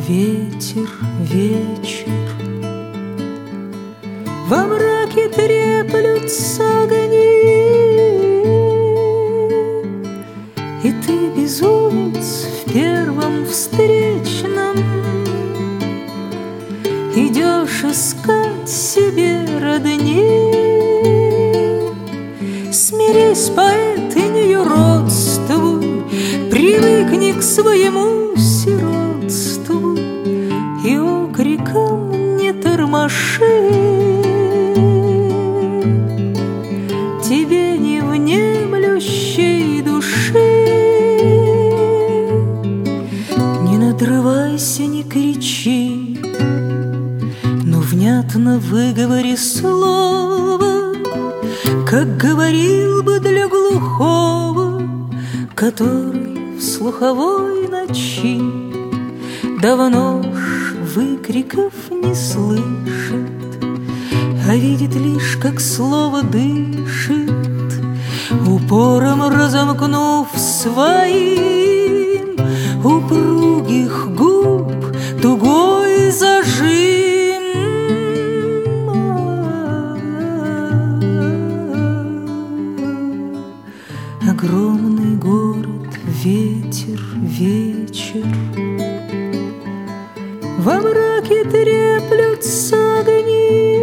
ветер, вечер. Во мраке треплются огни, и ты, безумец, в первом встречном идешь искать себе родни. Смирись, поэт, и не юродствуй, привыкни к своему сиротству и окриком не тормоши. Тебе не внемлющей души не надрывайся, не кричи, но внятно выговори слово, как говорил бы для глухого, который в слуховой ночи давно ж выкриков не слышит, а видит лишь, как слово дышит, упором разомкнув своим упругих губ тугой зажим. Огромный город, ветер, вечер. Во мраке треплются огни,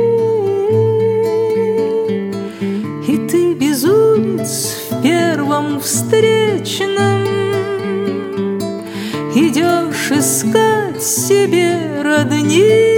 и ты, безумец, в первом встречном идешь искать себе родни.